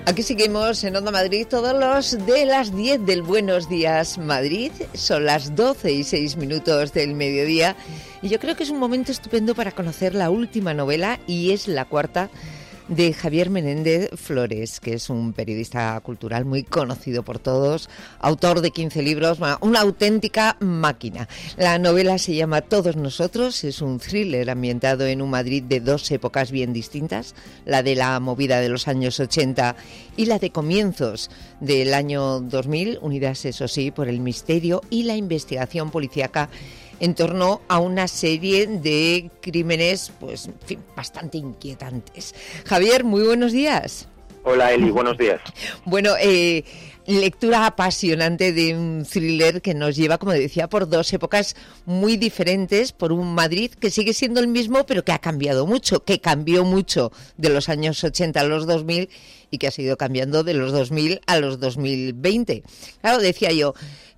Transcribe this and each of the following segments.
Aquí seguimos en Onda Madrid, todos los de las 10 del Buenos Días Madrid. Son las 12:06 del mediodía y yo creo que es un momento estupendo para conocer la última novela, y es la cuarta, de Javier Menéndez Flores, que es un periodista cultural muy conocido por todos, autor de 15 libros, una auténtica máquina. La novela se llama Todos nosotros, es un thriller ambientado en un Madrid de dos épocas bien distintas, la de la movida de los años 80 y la de comienzos del año 2000, unidas, eso sí, por el misterio y la investigación policíaca en torno a una serie de crímenes, pues, en fin, bastante inquietantes. Javier, muy buenos días. Hola, Eli, buenos días. Bueno, lectura apasionante de un thriller que nos lleva, como decía, por dos épocas muy diferentes, por un Madrid que sigue siendo el mismo, pero que ha cambiado mucho, que cambió mucho de los años 80 a los 2000 y que ha seguido cambiando de los 2000 a los 2020. Claro, decía yo,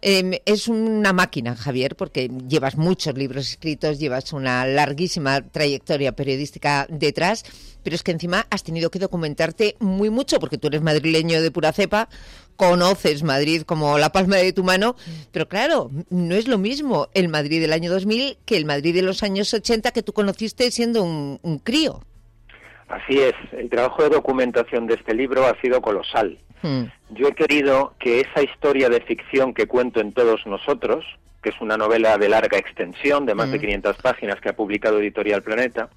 es una máquina, Javier, porque llevas muchos libros escritos, llevas una larguísima trayectoria periodística detrás, pero es que encima has tenido que documentarte muy mucho, porque tú eres madrileño de pura cepa, conoces Madrid como la palma de tu mano, pero claro, no es lo mismo el Madrid del año 2000 que el Madrid de los años 80 que tú conociste siendo un crío. Así es, el trabajo de documentación de este libro ha sido colosal. Yo he querido que esa historia de ficción que cuento en Todos nosotros, que es una novela de larga extensión, de más de 500 páginas que ha publicado Editorial Planeta,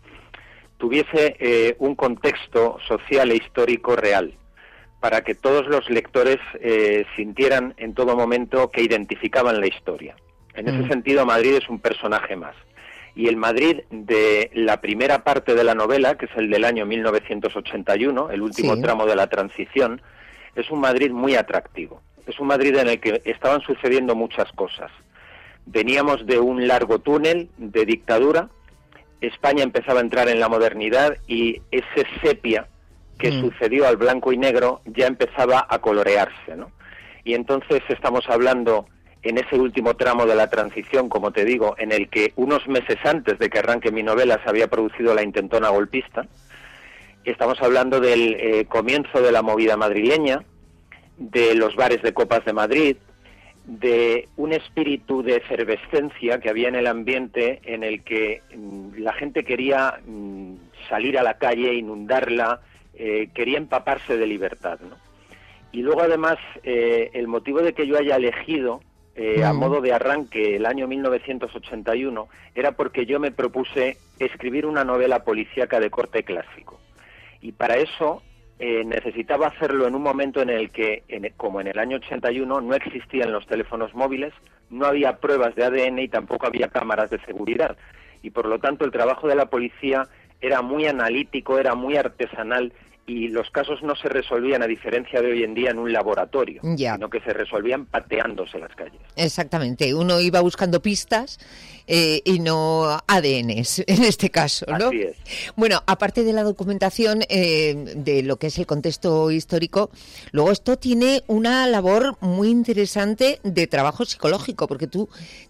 tuviese un contexto social e histórico real, para que todos los lectores sintieran en todo momento que identificaban la historia. En ese sentido, Madrid es un personaje más. Y el Madrid de la primera parte de la novela, que es el del año 1981, el último tramo de la transición, es un Madrid muy atractivo. Es un Madrid en el que estaban sucediendo muchas cosas. Veníamos de un largo túnel de dictadura, España empezaba a entrar en la modernidad y ese sepia que sucedió al blanco y negro ya empezaba a colorearse, ¿no? Y entonces estamos hablando en ese último tramo de la transición, como te digo, en el que unos meses antes de que arranque mi novela se había producido la intentona golpista. Estamos hablando del comienzo de la movida madrileña, de los bares de copas de Madrid, de un espíritu de efervescencia que había en el ambiente en el que la gente quería salir a la calle, inundarla, quería empaparse de libertad, ¿no? Y luego además el motivo de que yo haya elegido a modo de arranque el año 1981 era porque yo me propuse escribir una novela policíaca de corte clásico. Y para eso necesitaba hacerlo en un momento en el que, como en el año 81, no existían los teléfonos móviles, no había pruebas de ADN y tampoco había cámaras de seguridad. Y por lo tanto el trabajo de la policía era muy analítico, era muy artesanal, y los casos no se resolvían, a diferencia de hoy en día, en un laboratorio, sino que se resolvían pateándose las calles. Exactamente, uno iba buscando pistas y no ADNs, en este caso, ¿no? Así es. Bueno, aparte de la documentación de lo que es el contexto histórico, luego esto tiene una labor muy interesante de trabajo psicológico, porque tú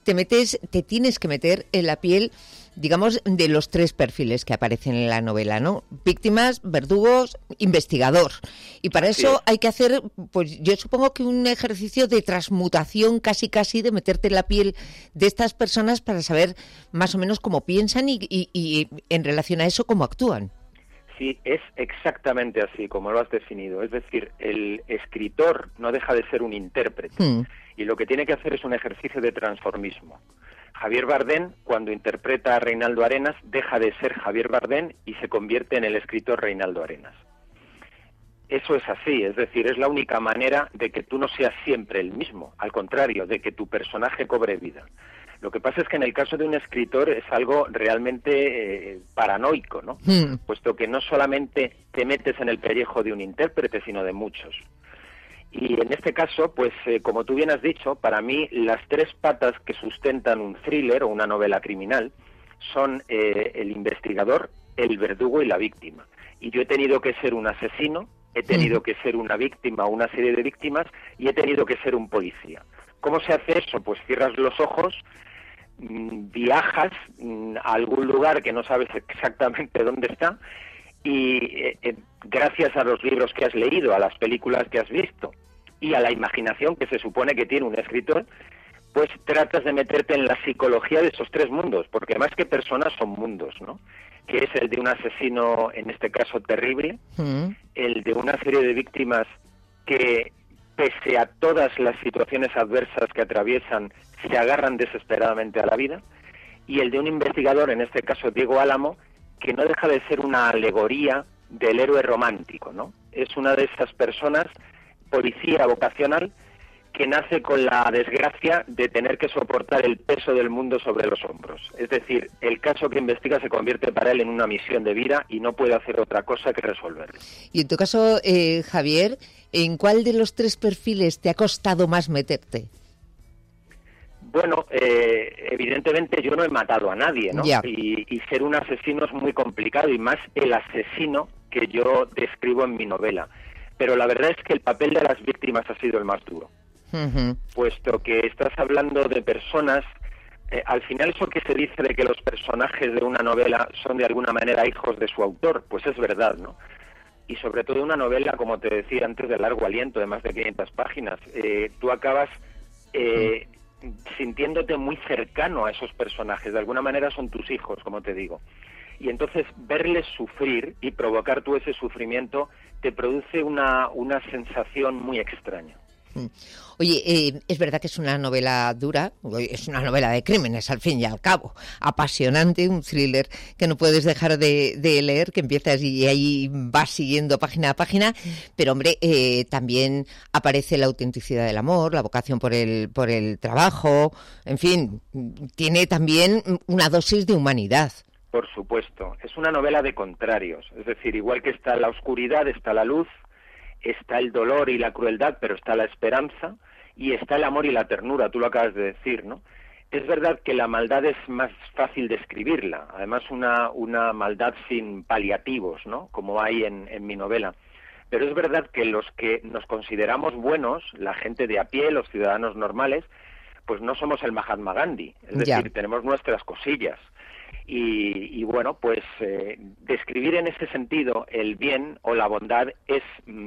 te tienes que meter en la piel, digamos, de los tres perfiles que aparecen en la novela, ¿no? Víctimas, verdugos, investigador. Y para eso hay que hacer, pues yo supongo que un ejercicio de transmutación casi, de meterte en la piel de estas personas para saber más o menos cómo piensan y en relación a eso cómo actúan. Sí, es exactamente así como lo has definido. Es decir, el escritor no deja de ser un intérprete y lo que tiene que hacer es un ejercicio de transformismo. Javier Bardem, cuando interpreta a Reinaldo Arenas, deja de ser Javier Bardem y se convierte en el escritor Reinaldo Arenas. Eso es así, es decir, es la única manera de que tú no seas siempre el mismo, al contrario, de que tu personaje cobre vida. Lo que pasa es que en el caso de un escritor es algo realmente paranoico, ¿no? Puesto que no solamente te metes en el pellejo de un intérprete, sino de muchos. Y en este caso, pues como tú bien has dicho, para mí las tres patas que sustentan un thriller o una novela criminal son el investigador, el verdugo y la víctima. Y yo he tenido que ser un asesino, he tenido que ser una víctima o una serie de víctimas y he tenido que ser un policía. ¿Cómo se hace eso? Pues cierras los ojos, viajas a algún lugar que no sabes exactamente dónde está y gracias a los libros que has leído, a las películas que has visto y a la imaginación que se supone que tiene un escritor, pues tratas de meterte en la psicología de esos tres mundos, porque más que personas son mundos, ¿no? Que es el de un asesino, en este caso terrible, el de una serie de víctimas que, pese a todas las situaciones adversas que atraviesan, se agarran desesperadamente a la vida, y el de un investigador, en este caso Diego Álamo, que no deja de ser una alegoría del héroe romántico, ¿no? Es una de esas personas, policía vocacional, que nace con la desgracia de tener que soportar el peso del mundo sobre los hombros. Es decir, el caso que investiga se convierte para él en una misión de vida y no puede hacer otra cosa que resolverlo. Y en tu caso, Javier, ¿en cuál de los tres perfiles te ha costado más meterte? Bueno, evidentemente yo no he matado a nadie, ¿no? Ya. Y ser un asesino es muy complicado, y más el asesino que yo describo en mi novela. Pero la verdad es que el papel de las víctimas ha sido el más duro. Puesto que estás hablando de personas, al final eso que se dice de que los personajes de una novela son de alguna manera hijos de su autor, pues es verdad, ¿no? Y sobre todo una novela, como te decía antes, de largo aliento, de más de 500 páginas, tú acabas sintiéndote muy cercano a esos personajes, de alguna manera son tus hijos, como te digo. Y entonces verles sufrir y provocar tú ese sufrimiento te produce una sensación muy extraña. Oye, es verdad que es una novela dura, es una novela de crímenes al fin y al cabo, apasionante, un thriller que no puedes dejar de leer, que empiezas y ahí vas siguiendo página a página, pero hombre, también aparece la autenticidad del amor, la vocación por el trabajo, en fin, tiene también una dosis de humanidad. Por supuesto, es una novela de contrarios, es decir, igual que está la oscuridad, está la luz, está el dolor y la crueldad, pero está la esperanza, y está el amor y la ternura, tú lo acabas de decir, ¿no? Es verdad que la maldad es más fácil de escribirla, además una maldad sin paliativos, ¿no? Como hay en mi novela. Pero es verdad que los que nos consideramos buenos, la gente de a pie, los ciudadanos normales, pues no somos el Mahatma Gandhi, es decir, tenemos nuestras cosillas. Y bueno, pues describir en ese sentido el bien o la bondad es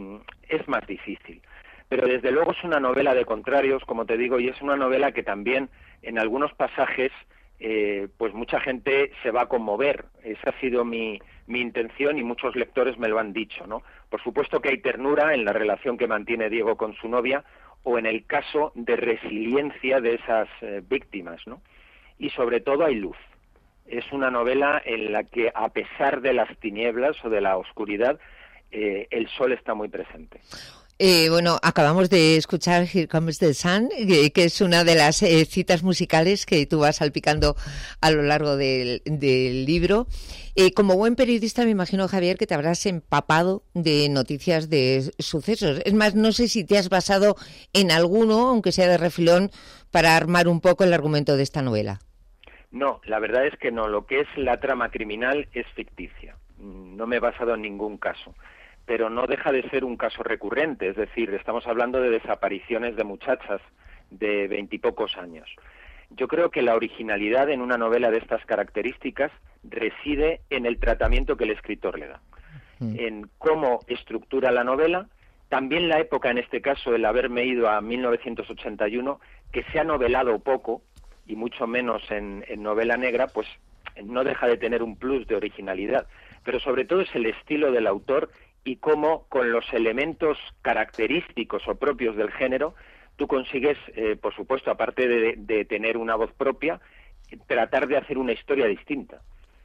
más difícil. Pero desde luego es una novela de contrarios, como te digo, y es una novela que también en algunos pasajes pues mucha gente se va a conmover. Esa ha sido mi intención y muchos lectores me lo han dicho, ¿no? Por supuesto que hay ternura en la relación que mantiene Diego con su novia o en el caso de resiliencia de esas víctimas, ¿no? Y sobre todo hay luz. Es una novela en la que, a pesar de las tinieblas o de la oscuridad, el sol está muy presente. Bueno, acabamos de escuchar Here Comes the Sun, que es una de las citas musicales que tú vas salpicando a lo largo del libro. Como buen periodista, me imagino, Javier, que te habrás empapado de noticias de sucesos. Es más, no sé si te has basado en alguno, aunque sea de refilón, para armar un poco el argumento de esta novela. No, la verdad es que no. Lo que es la trama criminal es ficticia. No me he basado en ningún caso. Pero no deja de ser un caso recurrente. Es decir, estamos hablando de desapariciones de muchachas de 20 y pocos años. Yo creo que la originalidad en una novela de estas características reside en el tratamiento que el escritor le da. En cómo estructura la novela. También la época, en este caso, el haberme ido a 1981, que se ha novelado poco, y mucho menos en novela negra, pues no deja de tener un plus de originalidad. Pero sobre todo es el estilo del autor y cómo, con los elementos característicos o propios del género, tú consigues, por supuesto, aparte de tener una voz propia, tratar de hacer una historia distinta.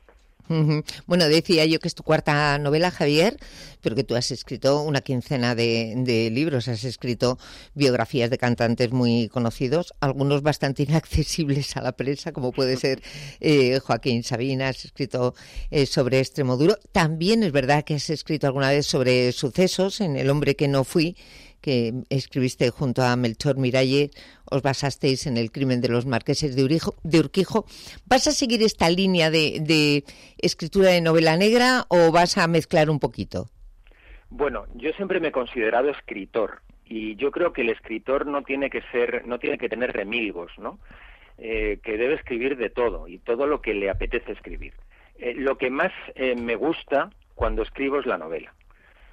Bueno, decía yo que es tu cuarta novela, Javier, pero que tú has escrito una quincena de libros, has escrito biografías de cantantes muy conocidos, algunos bastante inaccesibles a la prensa, como puede ser Joaquín Sabina, has escrito sobre Extremoduro. También es verdad que has escrito alguna vez sobre sucesos, en El hombre que no fui, que escribiste junto a Melchor Miralles, os basasteis en el crimen de los marqueses de Urquijo. ¿Vas a seguir esta línea de escritura de novela negra o vas a mezclar un poquito? Bueno, yo siempre me he considerado escritor y yo creo que el escritor no tiene que tener remilgos, ¿no? Que debe escribir de todo y todo lo que le apetece escribir. Lo que más me gusta cuando escribo es la novela.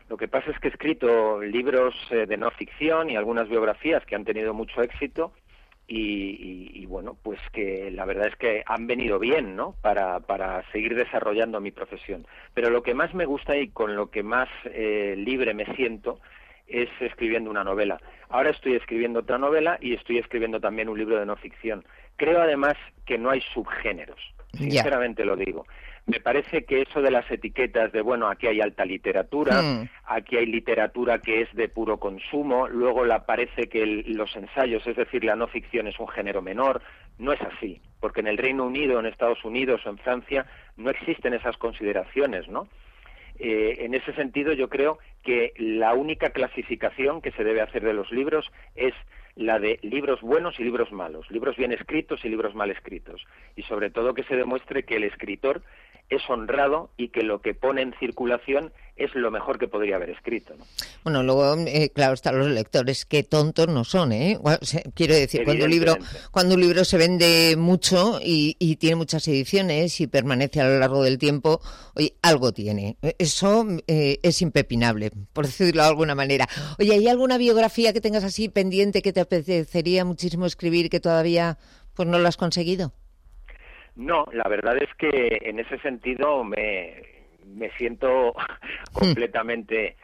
Lo que pasa es que he escrito libros de no ficción y algunas biografías que han tenido mucho éxito y bueno, pues que la verdad es que han venido bien, ¿no? Para seguir desarrollando mi profesión. Pero lo que más me gusta y con lo que más libre me siento es escribiendo una novela. Ahora estoy escribiendo otra novela y estoy escribiendo también un libro de no ficción. Creo además que no hay subgéneros, sinceramente lo digo. Me parece que eso de las etiquetas de, bueno, aquí hay alta literatura, aquí hay literatura que es de puro consumo, luego parece que los ensayos, es decir, la no ficción es un género menor, no es así, porque en el Reino Unido, en Estados Unidos o en Francia no existen esas consideraciones, ¿no? En ese sentido yo creo que la única clasificación que se debe hacer de los libros es la de libros buenos y libros malos, libros bien escritos y libros mal escritos, y sobre todo que se demuestre que el escritor es honrado y que lo que pone en circulación es lo mejor que podría haber escrito, ¿no? Bueno, luego, claro, están los lectores, que tontos no son, ¿eh? Bueno, quiero decir, cuando un libro se vende mucho y tiene muchas ediciones y permanece a lo largo del tiempo, oye, algo tiene. Eso es impepinable, por decirlo de alguna manera. Oye, ¿hay alguna biografía que tengas así pendiente que te apetecería muchísimo escribir que todavía pues no lo has conseguido? No, la verdad es que en ese sentido me siento completamente,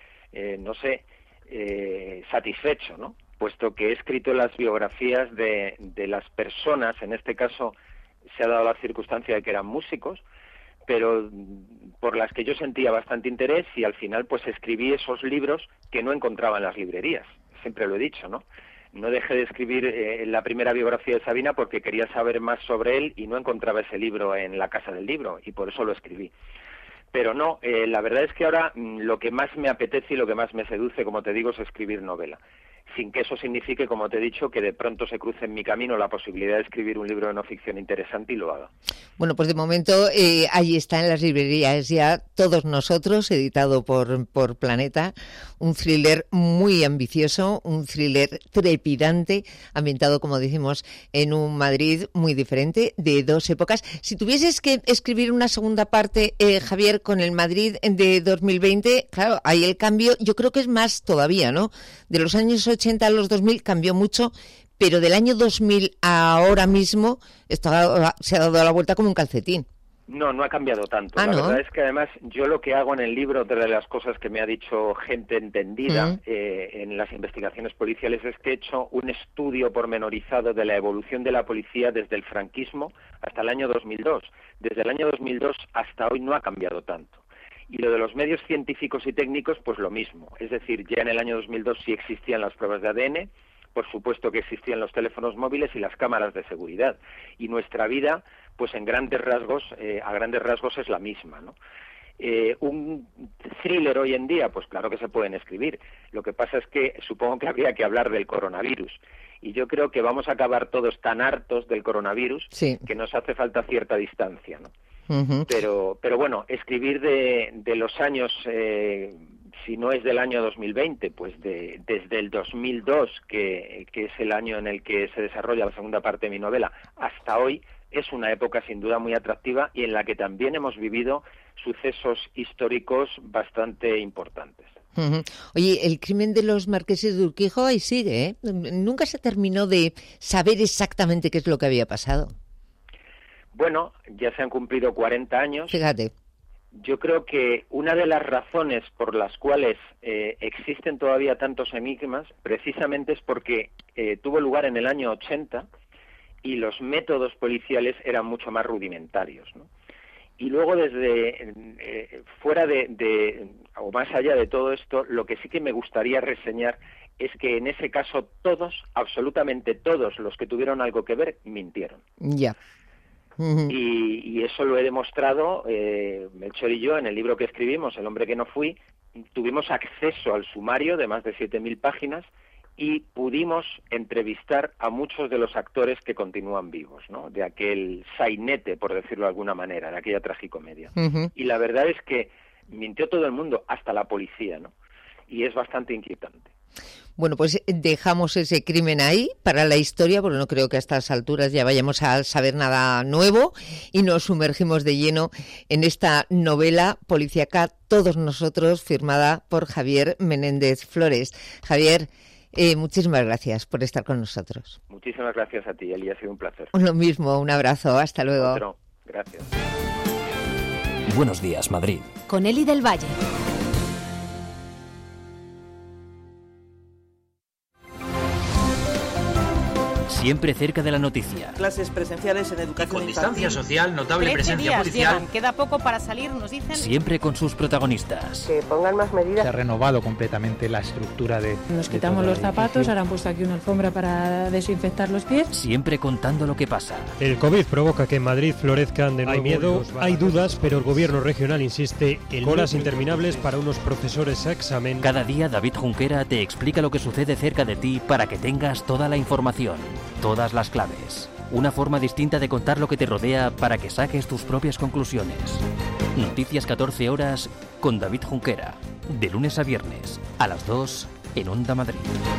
satisfecho, ¿no? Puesto que he escrito las biografías de las personas, en este caso se ha dado la circunstancia de que eran músicos, pero por las que yo sentía bastante interés y al final pues escribí esos libros que no encontraba en las librerías, siempre lo he dicho, ¿no? No dejé de escribir la primera biografía de Sabina porque quería saber más sobre él y no encontraba ese libro en la Casa del Libro y por eso lo escribí. Pero no, la verdad es que ahora lo que más me apetece y lo que más me seduce, como te digo, es escribir novela. Sin que eso signifique, como te he dicho, que de pronto se cruce en mi camino la posibilidad de escribir un libro de no ficción interesante y lo haga. Bueno, pues de momento ahí está en las librerías ya Todos Nosotros, editado por Planeta, un thriller muy ambicioso, un thriller trepidante, ambientado, como decimos, en un Madrid muy diferente, de dos épocas. Si tuvieses que escribir una segunda parte, Javier, con el Madrid de 2020, claro, ahí el cambio yo creo que es más todavía, ¿no? De los años 80 a los 2000 cambió mucho, pero del año 2000 a ahora mismo se ha dado la vuelta como un calcetín. No ha cambiado tanto. La verdad es que además yo lo que hago en el libro, otra de las cosas que me ha dicho gente entendida en las investigaciones policiales, es que he hecho un estudio pormenorizado de la evolución de la policía desde el franquismo hasta el año 2002. Desde el año 2002 hasta hoy no ha cambiado tanto. Y lo de los medios científicos y técnicos, pues lo mismo. Es decir, ya en el año 2002 sí existían las pruebas de ADN, por supuesto que existían los teléfonos móviles y las cámaras de seguridad. Y nuestra vida, pues en grandes rasgos, a grandes rasgos es la misma, ¿no? Un thriller hoy en día, pues claro que se pueden escribir. Lo que pasa es que supongo que habría que hablar del coronavirus. Y yo creo que vamos a acabar todos tan hartos del coronavirus que nos hace falta cierta distancia, ¿no? Pero bueno, escribir de los años, si no es del año 2020, pues desde el 2002, que es el año en el que se desarrolla la segunda parte de mi novela, hasta hoy, es una época sin duda muy atractiva y en la que también hemos vivido sucesos históricos bastante importantes. Oye, el crimen de los marqueses de Urquijo ahí sigue, ¿eh? Nunca se terminó de saber exactamente qué es lo que había pasado. Bueno, ya se han cumplido 40 años. Fíjate. Yo creo que una de las razones por las cuales existen todavía tantos enigmas, precisamente es porque tuvo lugar en el año 80 y los métodos policiales eran mucho más rudimentarios, ¿no? Y luego desde fuera o más allá de todo esto, lo que sí que me gustaría reseñar es que en ese caso todos, absolutamente todos los que tuvieron algo que ver, mintieron. Ya. Y eso lo he demostrado, Melchor y yo, en el libro que escribimos, El hombre que no fui, tuvimos acceso al sumario de más de 7.000 páginas y pudimos entrevistar a muchos de los actores que continúan vivos, ¿no? De aquel sainete, por decirlo de alguna manera, de aquella tragicomedia. Y la verdad es que mintió todo el mundo, hasta la policía, ¿no? Y es bastante inquietante. Bueno, pues dejamos ese crimen ahí para la historia, porque no creo que a estas alturas ya vayamos a saber nada nuevo, y nos sumergimos de lleno en esta novela policíaca Todos nosotros, firmada por Javier Menéndez Flores. Javier, muchísimas gracias por estar con nosotros. Muchísimas gracias a ti, Eli, ha sido un placer. Lo mismo, un abrazo, hasta luego. Otro. Gracias. Buenos días, Madrid. Con Eli del Valle. Siempre cerca de la noticia. Clases presenciales en educación con distancia social, notable 13 presencia días policial. llevan, queda poco para salir, nos dicen. Siempre con sus protagonistas. Que pongan más medidas. Se ha renovado completamente la estructura de... Nos quitamos los zapatos, ahora han puesto aquí una alfombra para desinfectar los pies. Siempre contando lo que pasa. El COVID provoca que en Madrid florezcan de nuevo. Hay miedo, hay dudas, pero el gobierno regional insiste en colas interminables para unos profesores a examen. Cada día David Junquera te explica lo que sucede cerca de ti para que tengas toda la información, todas las claves. Una forma distinta de contar lo que te rodea para que saques tus propias conclusiones. Noticias 14 horas con David Junquera. De lunes a viernes, a las 2 en Onda Madrid.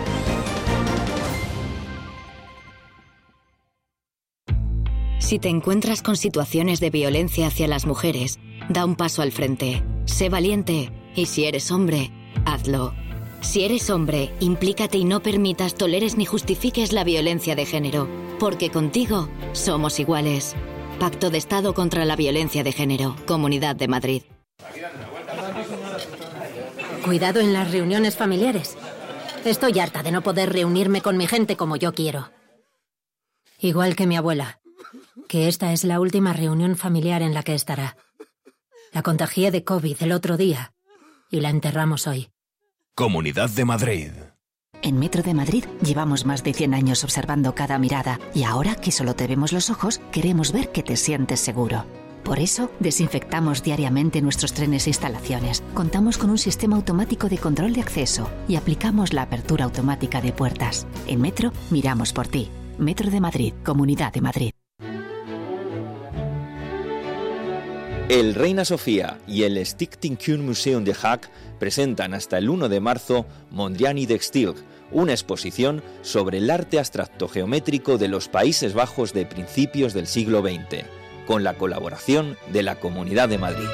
Si te encuentras con situaciones de violencia hacia las mujeres, da un paso al frente. Sé valiente. Y si eres hombre, hazlo. Si eres hombre, implícate y no permitas, toleres ni justifiques la violencia de género. Porque contigo somos iguales. Pacto de Estado contra la Violencia de Género. Comunidad de Madrid. Cuidado en las reuniones familiares. Estoy harta de no poder reunirme con mi gente como yo quiero. Igual que mi abuela, que esta es la última reunión familiar en la que estará. La contagié de COVID el otro día y la enterramos hoy. Comunidad de Madrid. En Metro de Madrid llevamos más de 100 años observando cada mirada y ahora que solo te vemos los ojos, queremos ver que te sientes seguro. Por eso, desinfectamos diariamente nuestros trenes e instalaciones. Contamos con un sistema automático de control de acceso y aplicamos la apertura automática de puertas. En Metro, miramos por ti. Metro de Madrid, Comunidad de Madrid. El Reina Sofía y el Stichting Kunstmuseum de Haag presentan hasta el 1 de marzo Mondrian de Stilg, una exposición sobre el arte abstracto geométrico de los Países Bajos de principios del siglo XX, con la colaboración de la Comunidad de Madrid.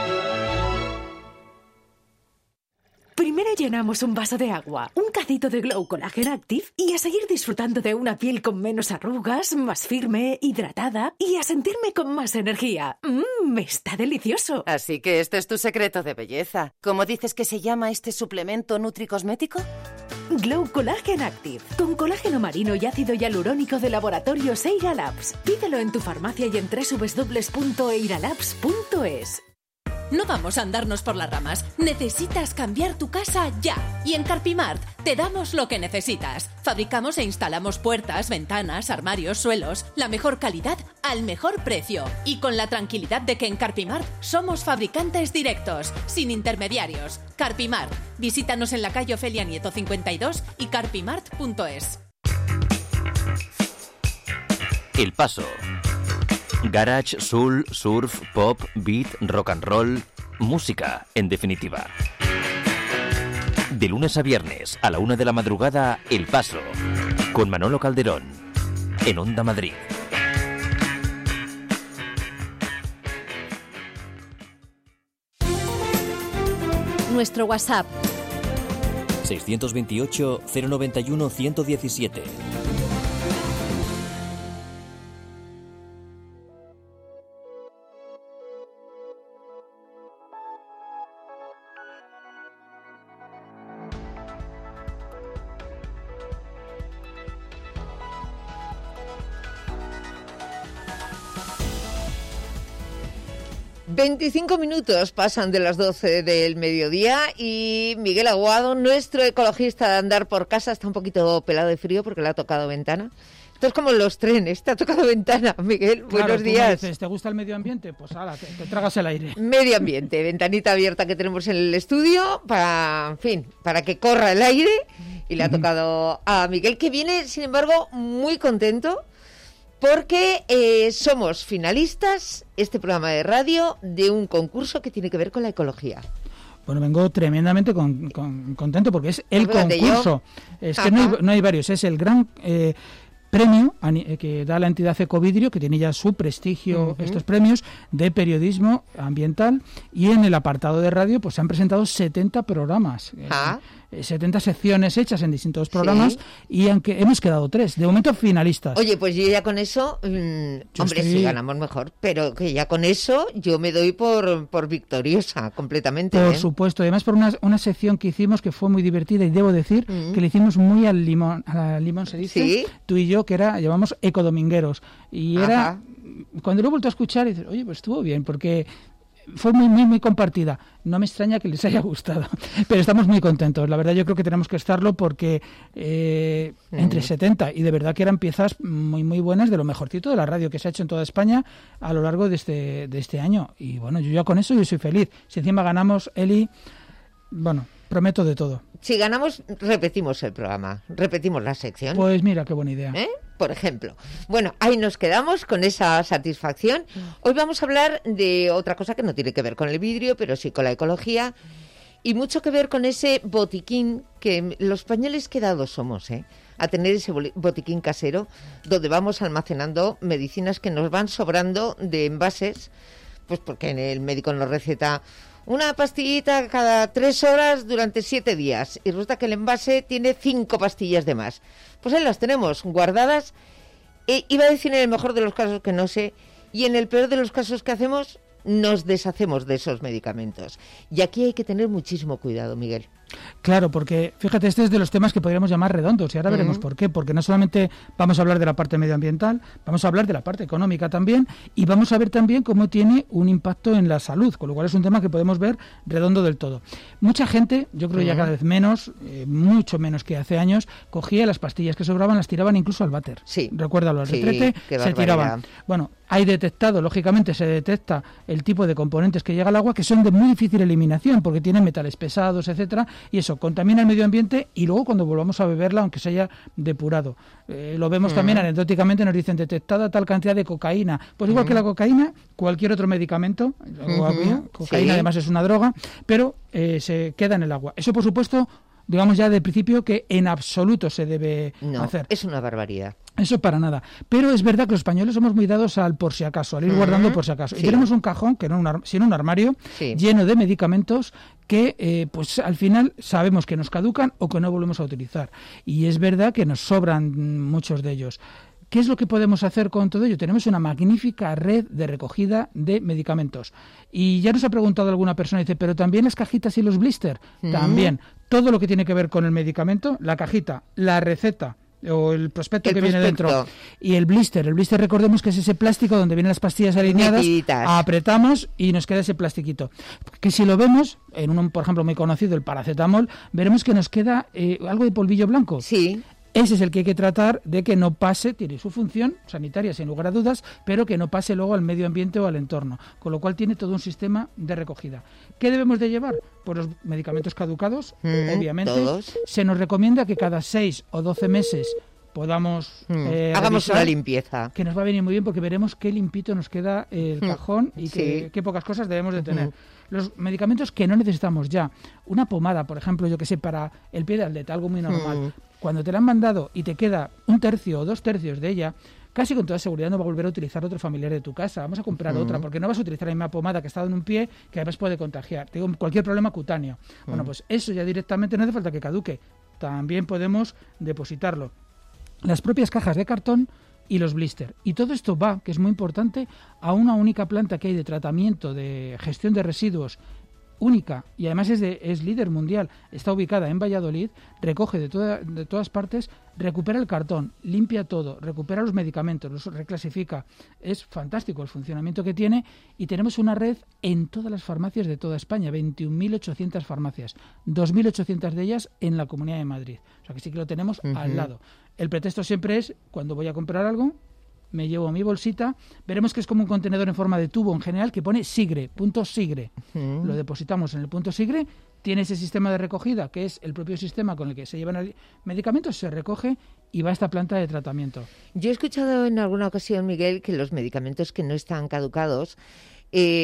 Primero llenamos un vaso de agua, un cacito de Glow Collagen Active y a seguir disfrutando de una piel con menos arrugas, más firme, hidratada y a sentirme con más energía. Está delicioso. Así que este es tu secreto de belleza. ¿Cómo dices que se llama este suplemento nutricosmético? Glow Collagen Active, con colágeno marino y ácido hialurónico de Laboratorios Eira Labs. Pídelo en tu farmacia y en www.eiralabs.es. No vamos a andarnos por las ramas. Necesitas cambiar tu casa ya. Y en Carpimart te damos lo que necesitas. Fabricamos e instalamos puertas, ventanas, armarios, suelos. La mejor calidad al mejor precio. Y con la tranquilidad de que en Carpimart somos fabricantes directos, sin intermediarios. Carpimart. Visítanos en la calle Ofelia Nieto 52 y carpimart.es. El Paso. Garage, soul, surf, pop, beat, rock and roll, música, en definitiva. De lunes a viernes, a la 1 de la madrugada, El Paso, con Manolo Calderón, en Onda Madrid. Nuestro WhatsApp 628 091 117. ...25 minutos pasan de las 12 del mediodía... ...y Miguel Aguado, nuestro ecologista de andar por casa... ...está un poquito pelado de frío porque le ha tocado ventana. Esto es como los trenes, te ha tocado ventana, Miguel. Claro, buenos días. Dices, ¿te gusta el medio ambiente? Pues ala, te tragas el aire. Medio ambiente, ventanita abierta que tenemos en el estudio... ...para, en fin, para que corra el aire... ...y le ha tocado a Miguel, que viene, sin embargo, muy contento... Porque somos finalistas, este programa de radio, de un concurso que tiene que ver con la ecología. Bueno, vengo tremendamente contento porque es el concurso. Es que no hay varios, es el gran premio que da la entidad Ecovidrio, que tiene ya su prestigio, estos premios de periodismo ambiental, y en el apartado de radio pues se han presentado 70 programas. 70 secciones hechas en distintos programas, y aunque hemos quedado 3, de momento finalistas. Oye, pues yo ya con eso, si ganamos mejor, pero que ya con eso yo me doy por victoriosa completamente. Por supuesto, además por una sección que hicimos que fue muy divertida, y debo decir que le hicimos muy al limón se dice, tú y yo, que llamamos ecodomingueros, y era, cuando lo he vuelto a escuchar, dices, oye, pues estuvo bien, porque fue muy, muy, muy compartida. No me extraña que les haya gustado, pero estamos muy contentos. La verdad, yo creo que tenemos que estarlo porque entre 70, y de verdad que eran piezas muy, muy buenas, de lo mejorcito de la radio que se ha hecho en toda España a lo largo de este año. Y bueno, yo ya con eso yo soy feliz. Si encima ganamos, Eli, bueno, prometo de todo. Si ganamos, repetimos el programa, repetimos la sección. Pues mira, qué buena idea. Por ejemplo. Bueno, ahí nos quedamos con esa satisfacción. Hoy vamos a hablar de otra cosa que no tiene que ver con el vidrio, pero sí con la ecología, y mucho que ver con ese botiquín que los españoles qué dados somos, a tener ese botiquín casero donde vamos almacenando medicinas que nos van sobrando de envases, pues porque el médico nos receta una pastillita cada 3 horas durante 7 días, y resulta que el envase tiene 5 pastillas de más. Pues ahí las tenemos guardadas. Iba a decir en el mejor de los casos que no sé, y en el peor de los casos que hacemos, nos deshacemos de esos medicamentos. Y aquí hay que tener muchísimo cuidado, Miguel. Claro, porque fíjate, este es de los temas que podríamos llamar redondos, y ahora veremos por qué. Porque no solamente vamos a hablar de la parte medioambiental, vamos a hablar de la parte económica también, y vamos a ver también cómo tiene un impacto en la salud, con lo cual es un tema que podemos ver redondo del todo. Mucha gente, yo creo ya cada vez menos, mucho menos que hace años, cogía las pastillas que sobraban, las tiraban incluso al váter. Sí. Recuérdalo, al retrete se tiraban. Bueno, hay detectado, lógicamente se detecta el tipo de componentes que llega al agua, que son de muy difícil eliminación, porque tienen metales pesados, etcétera, y eso contamina el medio ambiente, y luego cuando volvamos a beberla, aunque se haya depurado. Lo vemos también anecdóticamente, nos dicen detectada tal cantidad de cocaína. Pues igual que la cocaína, cualquier otro medicamento, cocaína además es una droga, pero se queda en el agua. Eso, por supuesto, digamos ya de principio que en absoluto se debe hacer. Es una barbaridad. Eso para nada. Pero es verdad que los españoles somos muy dados al por si acaso, al ir guardando por si acaso. Y tenemos un cajón, que sino un armario, lleno de medicamentos que pues al final sabemos que nos caducan o que no volvemos a utilizar. Y es verdad que nos sobran muchos de ellos. ¿Qué es lo que podemos hacer con todo ello? Tenemos una magnífica red de recogida de medicamentos. Y ya nos ha preguntado alguna persona, dice, ¿pero también las cajitas y los blister? También. Todo lo que tiene que ver con el medicamento, la cajita, la receta o el prospecto viene dentro, y el blister recordemos que es ese plástico donde vienen las pastillas alineadas, apretamos y nos queda ese plastiquito, que si lo vemos en uno, por ejemplo, muy conocido, el paracetamol, veremos que nos queda algo de polvillo blanco. Sí. Ese es el que hay que tratar de que no pase, tiene su función sanitaria sin lugar a dudas, pero que no pase luego al medio ambiente o al entorno, con lo cual tiene todo un sistema de recogida. ¿Qué debemos de llevar? Pues los medicamentos caducados, obviamente. Todos. Se nos recomienda que cada 6 o 12 meses podamos hagamos una limpieza, que nos va a venir muy bien, porque veremos qué limpito nos queda el cajón y qué pocas cosas debemos de tener. Los medicamentos que no necesitamos ya, una pomada, por ejemplo, yo que sé, para el pie de atleta, algo muy normal. Cuando te la han mandado y te queda 1/3 o 2/3 de ella, casi con toda seguridad no va a volver a utilizar otro familiar de tu casa. Vamos a comprar otra, porque no vas a utilizar la misma pomada que ha estado en un pie, que además puede contagiar. Te digo, cualquier problema cutáneo. Bueno, pues eso ya directamente no hace falta que caduque. También podemos depositarlo. Las propias cajas de cartón y los blister. Y todo esto va, que es muy importante, a una única planta que hay de tratamiento, de gestión de residuos única, y además es líder mundial, está ubicada en Valladolid, recoge de todas partes, recupera el cartón, limpia todo, recupera los medicamentos, los reclasifica. Es fantástico el funcionamiento que tiene, y tenemos una red en todas las farmacias de toda España, 21.800 farmacias, 2.800 de ellas en la Comunidad de Madrid. O sea que sí que lo tenemos al lado. El pretexto siempre es, cuando voy a comprar algo, me llevo mi bolsita, veremos que es como un contenedor en forma de tubo en general que pone Sigre, punto Sigre. Lo depositamos en el punto Sigre, tiene ese sistema de recogida, que es el propio sistema con el que se llevan medicamentos, se recoge y va a esta planta de tratamiento. Yo he escuchado en alguna ocasión, Miguel, que los medicamentos que no están caducados,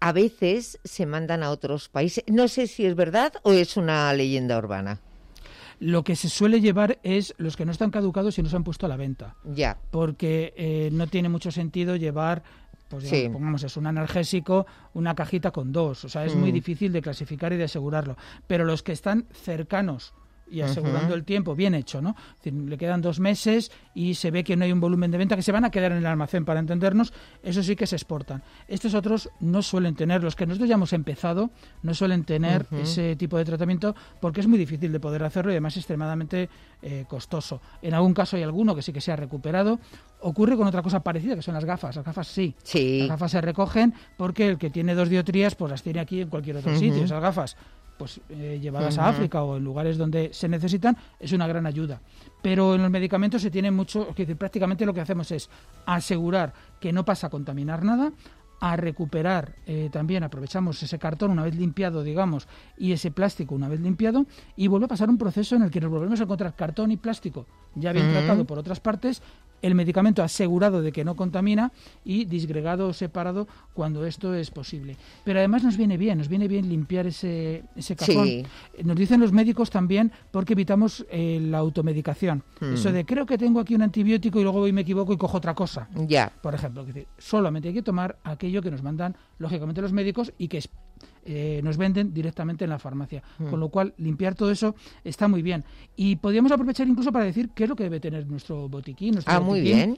a veces se mandan a otros países. No sé si es verdad o es una leyenda urbana. Lo que se suele llevar es los que no están caducados y no se han puesto a la venta. Ya. Porque no tiene mucho sentido llevar, pues digamos, pongamos es un analgésico, una cajita con 2. O sea, es muy difícil de clasificar y de asegurarlo. Pero los que están cercanos y asegurando el tiempo, bien hecho, ¿no? Es decir, le quedan 2 meses y se ve que no hay un volumen de venta, que se van a quedar en el almacén, para entendernos, eso sí que se exportan. Estos otros no suelen tener, los que nosotros ya hemos empezado, no suelen tener ese tipo de tratamiento porque es muy difícil de poder hacerlo y además es extremadamente costoso. En algún caso hay alguno que sí que se ha recuperado. Ocurre con otra cosa parecida, que son las gafas. Las gafas sí. Las gafas se recogen porque el que tiene 2 dioptrías pues las tiene aquí en cualquier otro sitio. Esas gafas pues llevadas a África o en lugares donde se necesitan, es una gran ayuda. Pero en los medicamentos se tiene mucho, es decir, prácticamente lo que hacemos es asegurar que no pasa a contaminar nada, a recuperar también, aprovechamos ese cartón una vez limpiado, digamos, y ese plástico una vez limpiado, y vuelve a pasar un proceso en el que nos volvemos a encontrar cartón y plástico ya bien tratado por otras partes, el medicamento asegurado de que no contamina y disgregado o separado cuando esto es posible. Pero además nos viene bien limpiar ese cajón. Sí. Nos dicen los médicos también porque evitamos la automedicación. Eso de creo que tengo aquí un antibiótico y luego voy y me equivoco y cojo otra cosa. Ya. Por ejemplo, solamente hay que tomar aquello que nos mandan lógicamente los médicos y que nos venden directamente en la farmacia. Con lo cual, limpiar todo eso está muy bien. Y podríamos aprovechar incluso para decir qué es lo que debe tener nuestro botiquín. Muy bien.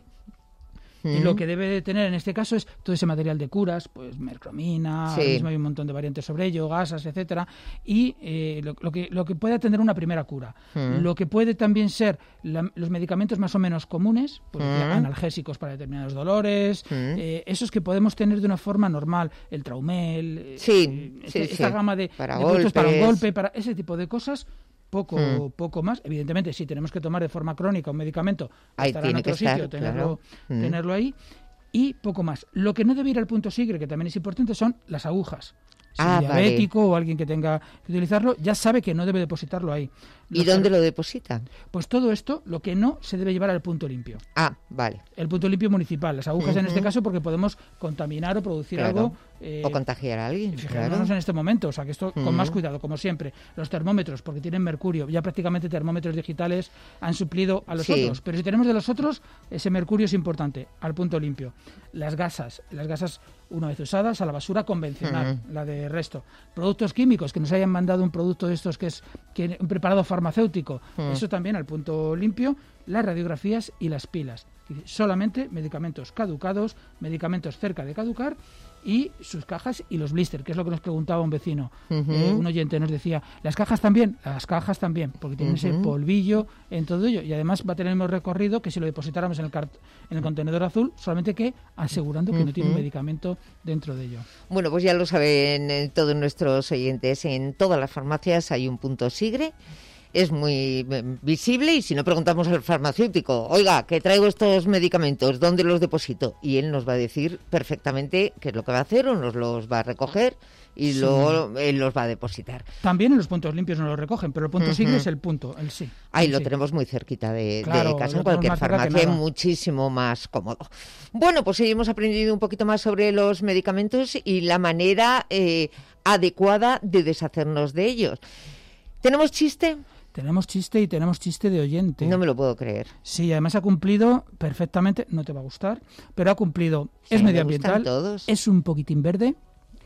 Y lo que debe de tener en este caso es todo ese material de curas, pues mercromina, ahora mismo hay un montón de variantes sobre ello, gasas, etcétera, y lo que puede tener una primera cura. Lo que puede también ser los medicamentos más o menos comunes, pues analgésicos para determinados dolores, esos que podemos tener de una forma normal, el Traumel, esta gama de productos para un golpe, para ese tipo de cosas. Poco más. Evidentemente, si tenemos que tomar de forma crónica un medicamento, estará en otro sitio, tenerlo ahí, y poco más. Lo que no debe ir al punto sigre, que también es importante, son las agujas. Si un diabético o alguien que tenga que utilizarlo, ya sabe que no debe depositarlo ahí. ¿Y dónde lo depositan? Pues todo esto, lo que no se debe llevar al punto limpio. Vale. El punto limpio municipal. Las agujas en este caso porque podemos contaminar o producir algo. O contagiar a alguien. Fijaros en este momento, o sea que esto con más cuidado, como siempre. Los termómetros, porque tienen mercurio. Ya prácticamente termómetros digitales han suplido a los otros. Pero si tenemos de los otros, ese mercurio es importante, al punto limpio. Las gasas, una vez usadas, a la basura convencional, la de resto. Productos químicos, que nos hayan mandado un producto de estos que es un preparado farmacéutico, eso también al punto limpio. Las radiografías y las pilas. Solamente medicamentos caducados, medicamentos cerca de caducar y sus cajas y los blisters, que es lo que nos preguntaba un vecino. Un oyente nos decía, ¿las cajas también? Las cajas también, porque tienen ese polvillo en todo ello y además va a tener el mismo recorrido que si lo depositáramos en el contenedor azul, solamente que asegurando que no tiene un medicamento dentro de ello. Bueno, pues ya lo saben todos nuestros oyentes, en todas las farmacias hay un punto sigre. Es muy visible y si no preguntamos al farmacéutico, oiga, que traigo estos medicamentos, ¿dónde los deposito? Y él nos va a decir perfectamente qué es lo que va a hacer o nos los va a recoger y luego él los va a depositar. También en los puntos limpios no los recogen, pero el punto sigre es el punto, el sí. Ahí lo tenemos muy cerquita de casa, en cualquier farmacia, muchísimo más cómodo. Bueno, pues hoy hemos aprendido un poquito más sobre los medicamentos y la manera adecuada de deshacernos de ellos. ¿Tenemos chiste? Tenemos chiste y tenemos chiste de oyente. No me lo puedo creer. Sí, además ha cumplido perfectamente, no te va a gustar, pero ha cumplido. Sí, es medioambiental, es un poquitín verde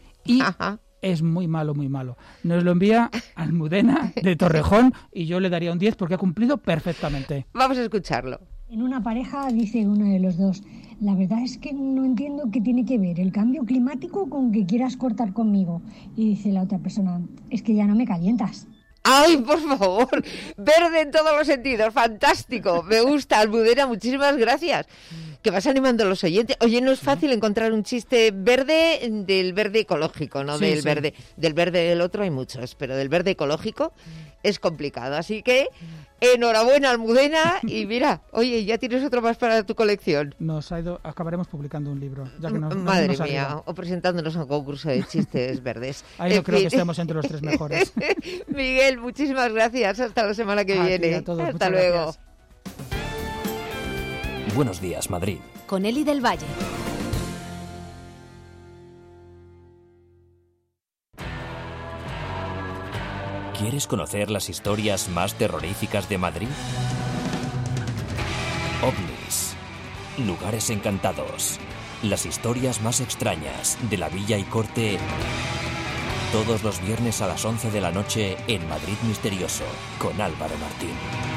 y es muy malo, muy malo. Nos lo envía Almudena de Torrejón y yo le daría un 10 porque ha cumplido perfectamente. Vamos a escucharlo. En una pareja dice uno de los dos, la verdad es que no entiendo qué tiene que ver el cambio climático con que quieras cortar conmigo. Y dice la otra persona, es que ya no me calientas. ¡Ay, por favor! Verde en todos los sentidos, fantástico. Me gusta, Almudena, muchísimas gracias. Que vas animando a los oyentes. Oye, no es fácil encontrar un chiste verde del verde ecológico, ¿no? Del verde del otro hay muchos, pero del verde ecológico es complicado. Así que enhorabuena, Almudena, y mira, oye, ya tienes otro más para tu colección. Acabaremos publicando un libro. Ya que Madre mía, o presentándonos a un concurso de chistes verdes. Ahí no creo que estemos entre los 3 mejores. Miguel, muchísimas gracias. Hasta la semana que viene. Hasta luego. Gracias. Buenos días, Madrid. Con Eli del Valle. ¿Quieres conocer las historias más terroríficas de Madrid? OVNIs, lugares encantados, las historias más extrañas de la Villa y Corte, todos los viernes a las 11 de la noche en Madrid Misterioso, con Álvaro Martín.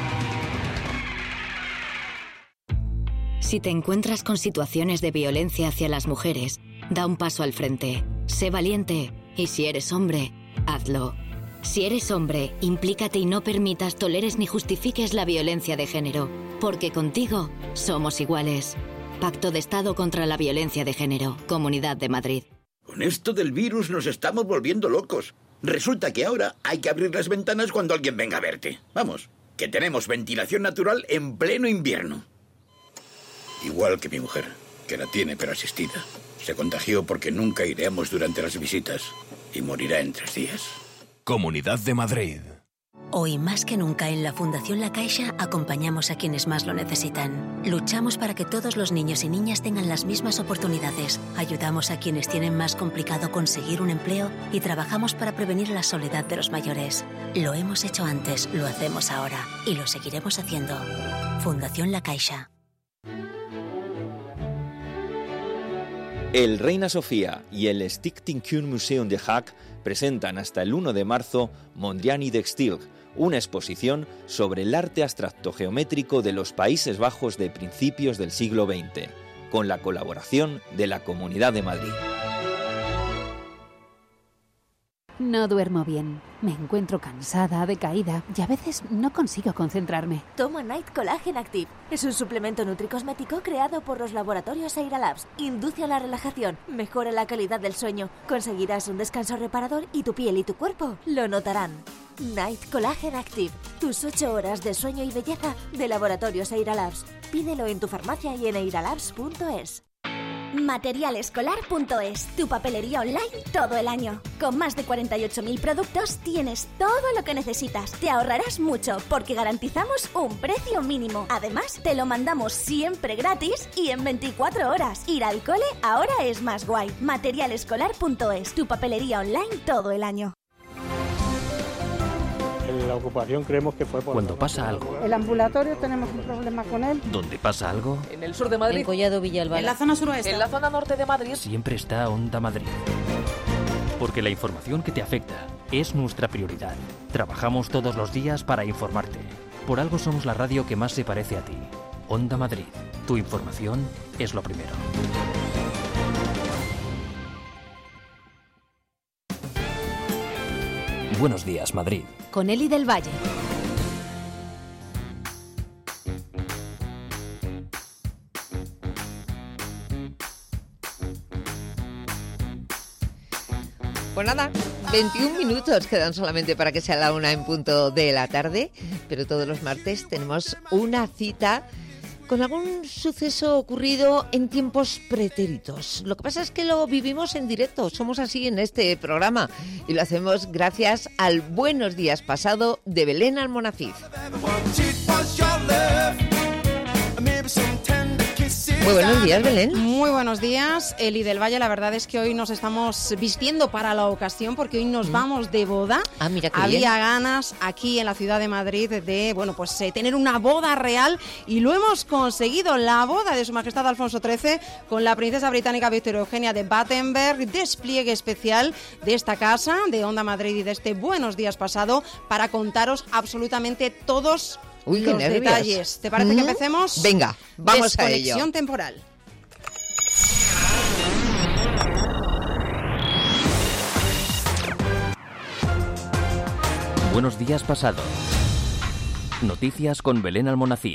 Si te encuentras con situaciones de violencia hacia las mujeres, da un paso al frente, sé valiente, y si eres hombre, hazlo. Si eres hombre, implícate y no permitas, toleres ni justifiques la violencia de género, porque contigo somos iguales. Pacto de Estado contra la Violencia de Género, Comunidad de Madrid. Con esto del virus nos estamos volviendo locos. Resulta que ahora hay que abrir las ventanas cuando alguien venga a verte. Vamos, que tenemos ventilación natural en pleno invierno. Igual que mi mujer, que la tiene pero asistida. Se contagió porque nunca iremos durante las visitas y morirá en 3 días. Comunidad de Madrid. Hoy más que nunca en la Fundación La Caixa acompañamos a quienes más lo necesitan. Luchamos para que todos los niños y niñas tengan las mismas oportunidades. Ayudamos a quienes tienen más complicado conseguir un empleo y trabajamos para prevenir la soledad de los mayores. Lo hemos hecho antes, lo hacemos ahora y lo seguiremos haciendo. Fundación La Caixa. El Reina Sofía y el Stichting Kunstmuseum de Haag presentan hasta el 1 de marzo Mondrian y de Stilg, una exposición sobre el arte abstracto geométrico de los Países Bajos de principios del siglo XX, con la colaboración de la Comunidad de Madrid. No duermo bien, me encuentro cansada, decaída y a veces no consigo concentrarme. Toma Night Collagen Active. Es un suplemento nutricosmético creado por los laboratorios Eira Labs. Induce a la relajación, mejora la calidad del sueño, conseguirás un descanso reparador y tu piel y tu cuerpo lo notarán. Night Collagen Active. Tus 8 horas de sueño y belleza de laboratorios Eira Labs. Pídelo en tu farmacia y en eiralabs.es. Materialescolar.es, tu papelería online todo el año. Con más de 48.000 productos tienes todo lo que necesitas. Te ahorrarás mucho porque garantizamos un precio mínimo. Además, te lo mandamos siempre gratis y en 24 horas. Ir al cole ahora es más guay. Materialescolar.es, tu papelería online todo el año. La ocupación creemos que fue por... Cuando pasa algo. El ambulatorio tenemos un problema con él. ¿Dónde pasa algo? En el sur de Madrid. En Collado Villalba. En la zona suroeste. En la zona norte de Madrid. Siempre está Onda Madrid. Porque la información que te afecta es nuestra prioridad. Trabajamos todos los días para informarte. Por algo somos la radio que más se parece a ti. Onda Madrid. Tu información es lo primero. Buenos días, Madrid. Con Eli del Valle. Pues nada, 21 minutos quedan solamente para que sea la 1 en punto de la tarde, pero todos los martes tenemos una cita con algún suceso ocurrido en tiempos pretéritos. Lo que pasa es que lo vivimos en directo, somos así en este programa y lo hacemos gracias al Buenos Días Pasado de Belén Almonacid. Muy buenos días, Belén. Muy buenos días, Eli del Valle. La verdad es que hoy nos estamos vistiendo para la ocasión porque hoy nos vamos de boda. Ah, mira qué Había bien. ganas aquí en la ciudad de Madrid de, bueno, pues tener una boda real y lo hemos conseguido. La boda de Su Majestad Alfonso XIII con la princesa británica Victoria Eugenia de Battenberg. Despliegue especial de esta casa, de Onda Madrid y de este Buenos Días Pasado para contaros absolutamente todos Uy, qué los nervios. detalles. ¿Te parece que empecemos? Venga, vamos a ello. Desconexión temporal. Buenos días pasado. Noticias con Belén Almonacid.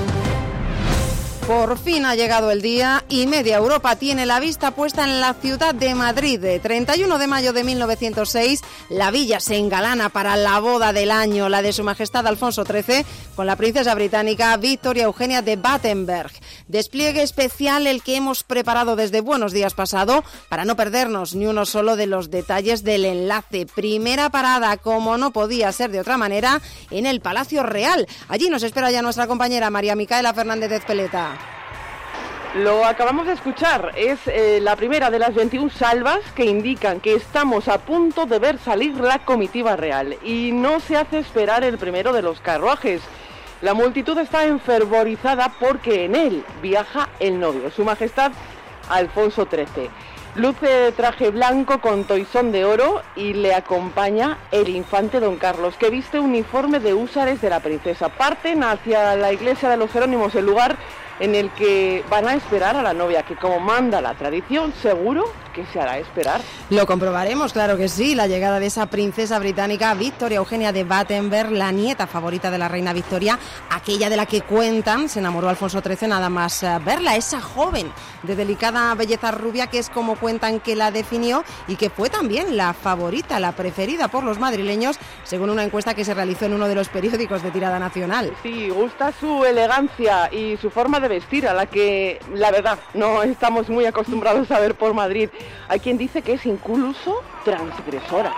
Por fin ha llegado el día y media Europa tiene la vista puesta en la ciudad de Madrid. 31 de mayo de 1906, la villa se engalana para la boda del año, la de Su Majestad Alfonso XIII, con la princesa británica Victoria Eugenia de Battenberg. Despliegue especial el que hemos preparado desde Buenos Días Pasado para no perdernos ni uno solo de los detalles del enlace. Primera parada, como no podía ser de otra manera, en el Palacio Real. Allí nos espera ya nuestra compañera María Micaela Fernández de Ezpeleta. Lo acabamos de escuchar, es la primera de las 21 salvas que indican que estamos a punto de ver salir la comitiva real y no se hace esperar el primero de los carruajes. La multitud está enfervorizada porque en él viaja el novio, Su Majestad Alfonso XIII. Luce traje blanco con toisón de oro y le acompaña el infante don Carlos, que viste uniforme de húsares de la princesa. Parten hacia la iglesia de los Jerónimos, el lugar en el que van a esperar a la novia, que como manda la tradición, seguro que se hará esperar. Lo comprobaremos, claro que sí, la llegada de esa princesa británica, Victoria Eugenia de Battenberg, la nieta favorita de la reina Victoria, aquella de la que cuentan, se enamoró Alfonso XIII nada más verla, esa joven de delicada belleza rubia que es como cuentan que la definió y que fue también la favorita, la preferida por los madrileños, según una encuesta que se realizó en uno de los periódicos de tirada nacional. Sí, gusta su elegancia y su forma de vestir, a la que, la verdad, no estamos muy acostumbrados a ver por Madrid. Hay quien dice que es incluso transgresora.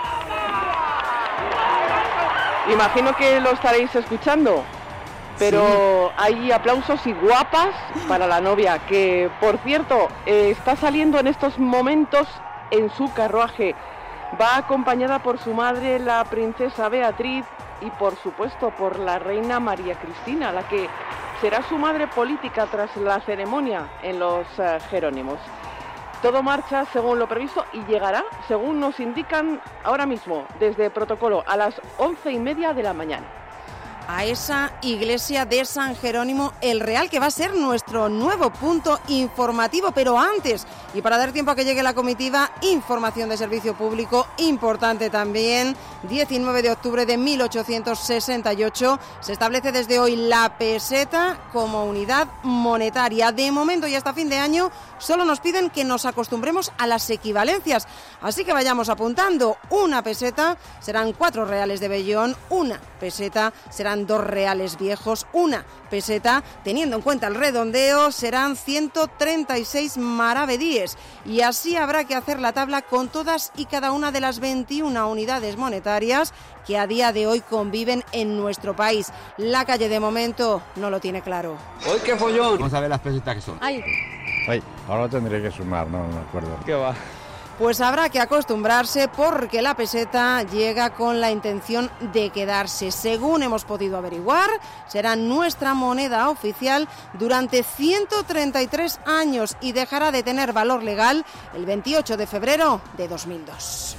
Imagino que lo estaréis escuchando, pero sí, hay aplausos y guapas para la novia, que, por cierto, está saliendo en estos momentos en su carruaje. Va acompañada por su madre, la princesa Beatriz, y por supuesto por la reina María Cristina, la que será su madre política tras la ceremonia en los Jerónimos. Todo marcha según lo previsto y llegará, según nos indican ahora mismo, desde protocolo, a las 11:30 de la mañana. A esa iglesia de San Jerónimo el Real, que va a ser nuestro nuevo punto informativo. Pero antes, y para dar tiempo a que llegue la comitiva, información de servicio público importante también. 19 de octubre de 1868 se establece desde hoy la peseta como unidad monetaria. De momento y hasta fin de año solo nos piden que nos acostumbremos a las equivalencias, así que vayamos apuntando. Una peseta serán 4 reales de vellón, una peseta serán 2 reales viejos, una peseta, teniendo en cuenta el redondeo, serán 136 maravedíes. Y así habrá que hacer la tabla con todas y cada una de las 21 unidades monetarias que a día de hoy conviven en nuestro país. La calle de momento no lo tiene claro. ¡Hoy qué follón! Vamos a ver las pesetas que son. ¡Ay! Ay, ahora tendré que sumar, no me acuerdo. ¿Qué va? Pues habrá que acostumbrarse porque la peseta llega con la intención de quedarse. Según hemos podido averiguar, será nuestra moneda oficial durante 133 años y dejará de tener valor legal el 28 de febrero de 2002.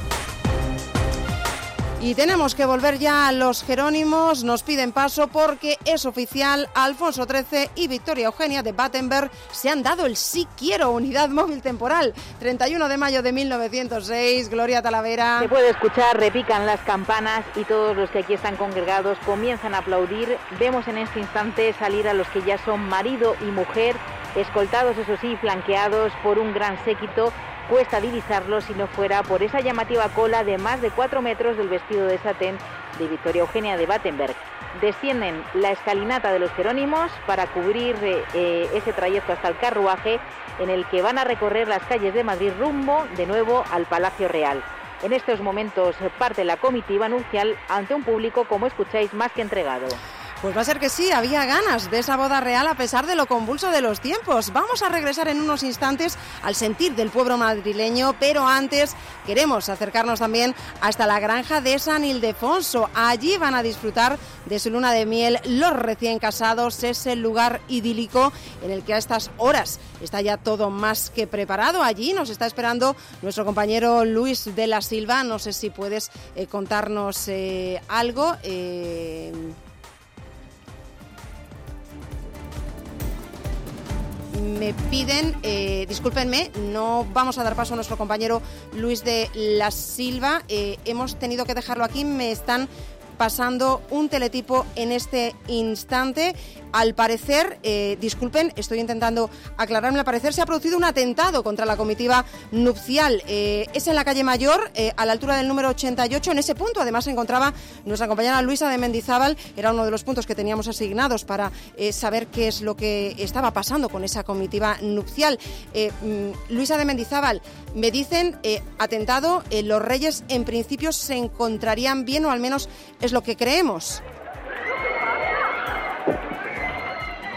Y tenemos que volver ya a los Jerónimos, nos piden paso porque es oficial, Alfonso XIII y Victoria Eugenia de Battenberg se han dado el sí quiero, unidad móvil temporal. 31 de mayo de 1906, Gloria Talavera. Se puede escuchar, repican las campanas y todos los que aquí están congregados comienzan a aplaudir. Vemos en este instante salir a los que ya son marido y mujer, escoltados, eso sí, flanqueados por un gran séquito. Cuesta divisarlos si no fuera por esa llamativa cola de más de 4 metros del vestido de satén de Victoria Eugenia de Battenberg. Descienden la escalinata de los Jerónimos para cubrir ese trayecto hasta el carruaje en el que van a recorrer las calles de Madrid rumbo de nuevo al Palacio Real. En estos momentos parte la comitiva nupcial ante un público, como escucháis, más que entregado. Pues va a ser que sí, había ganas de esa boda real a pesar de lo convulso de los tiempos. Vamos a regresar en unos instantes al sentir del pueblo madrileño, pero antes queremos acercarnos también hasta la granja de San Ildefonso. Allí van a disfrutar de su luna de miel los recién casados. Es el lugar idílico en el que a estas horas está ya todo más que preparado. Allí nos está esperando nuestro compañero Luis de la Silva. No sé si puedes contarnos algo. Me piden, discúlpenme, no vamos a dar paso a nuestro compañero Luis de la Silva. Hemos tenido que dejarlo aquí, me están pasando un teletipo en este instante. Al parecer, disculpen, estoy intentando aclararme, al parecer se ha producido un atentado contra la comitiva nupcial. Es en la calle Mayor, a la altura del número 88. En ese punto, además, se encontraba nuestra compañera Luisa de Mendizábal. Era uno de los puntos que teníamos asignados para saber qué es lo que estaba pasando con esa comitiva nupcial. Luisa de Mendizábal, me dicen, atentado, los reyes en principio se encontrarían bien, o al menos es lo que creemos.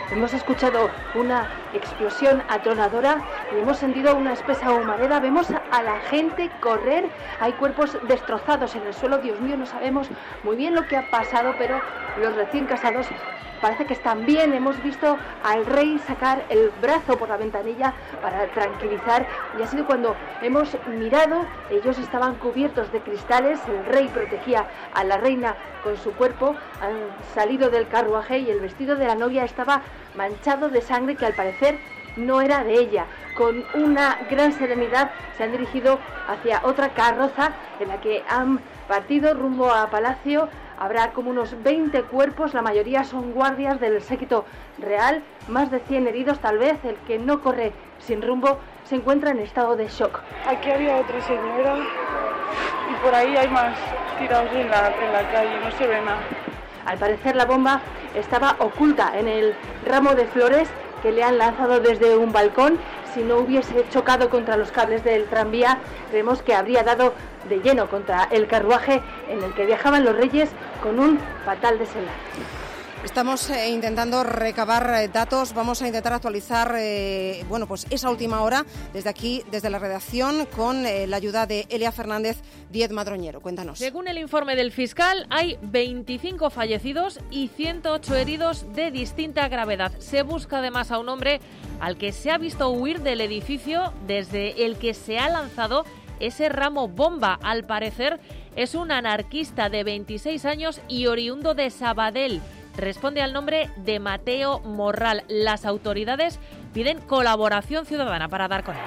hemos escuchado una explosión atronadora y hemos sentido una espesa humareda. Vemos a la gente correr, hay cuerpos destrozados en el suelo. Dios mío, no sabemos muy bien lo que ha pasado, pero los recién casados parece que están bien. Hemos visto al rey sacar el brazo por la ventanilla para tranquilizar, y ha sido cuando hemos mirado, ellos estaban cubiertos de cristales, el rey protegía a la reina con su cuerpo, han salido del carruaje y el vestido de la novia estaba manchado de sangre que al parecer no era de ella. Con una gran serenidad se han dirigido hacia otra carroza en la que han partido rumbo a Palacio. Habrá como unos 20 cuerpos, la mayoría son guardias del séquito real, más de 100 heridos tal vez. El que no corre sin rumbo se encuentra en estado de shock. Aquí había otra señora y por ahí hay más tirados en la calle, no se ve nada. Al parecer la bomba estaba oculta en el ramo de flores que le han lanzado desde un balcón. Si no hubiese chocado contra los cables del tranvía, creemos que habría dado de lleno contra el carruaje en el que viajaban los reyes, con un fatal desenlace. Estamos intentando recabar datos, vamos a intentar actualizar pues esa última hora desde aquí, desde la redacción, con la ayuda de Elia Fernández Díez Madroñero. Cuéntanos. Según el informe del fiscal, hay 25 fallecidos y 108 heridos de distinta gravedad. Se busca además a un hombre al que se ha visto huir del edificio desde el que se ha lanzado ese ramo bomba. Al parecer es un anarquista de 26 años y oriundo de Sabadell. Responde al nombre de Mateo Morral. Las autoridades piden colaboración ciudadana para dar con él.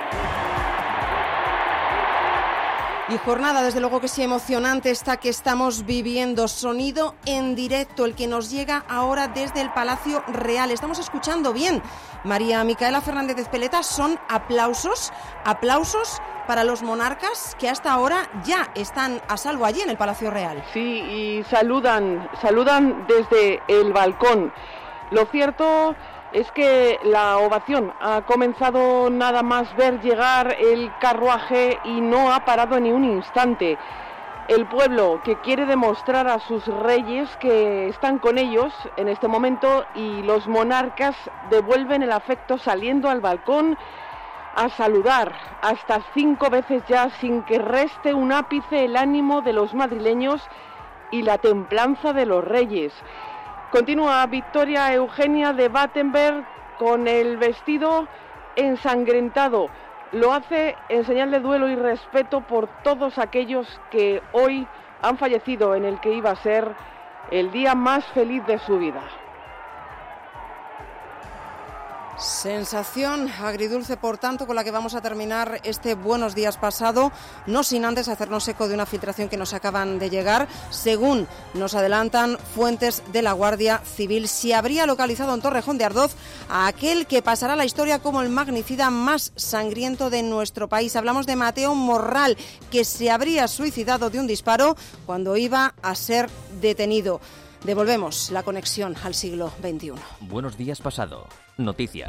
Y jornada, desde luego que sí, emocionante esta que estamos viviendo. Sonido en directo, el que nos llega ahora desde el Palacio Real. Estamos escuchando bien. María Micaela Fernández de Espeleta, son aplausos para los monarcas que hasta ahora ya están a salvo allí en el Palacio Real. Sí, y saludan desde el balcón. Lo cierto es que la ovación ha comenzado nada más ver llegar el carruaje y no ha parado ni un instante. El pueblo que quiere demostrar a sus reyes que están con ellos en este momento, y los monarcas devuelven el afecto saliendo al balcón a saludar hasta 5 veces ya, sin que reste un ápice el ánimo de los madrileños y la templanza de los reyes. Continúa Victoria Eugenia de Battenberg con el vestido ensangrentado. Lo hace en señal de duelo y respeto por todos aquellos que hoy han fallecido en el que iba a ser el día más feliz de su vida. Sensación agridulce, por tanto, con la que vamos a terminar este Buenos Días pasado, no sin antes hacernos eco de una filtración que nos acaban de llegar. Según nos adelantan fuentes de la Guardia Civil, se habría localizado en Torrejón de Ardoz a aquel que pasará a la historia como el magnicida más sangriento de nuestro país. Hablamos de Mateo Morral, que se habría suicidado de un disparo cuando iba a ser detenido. Devolvemos la conexión al siglo XXI. Buenos Días pasado. Noticias.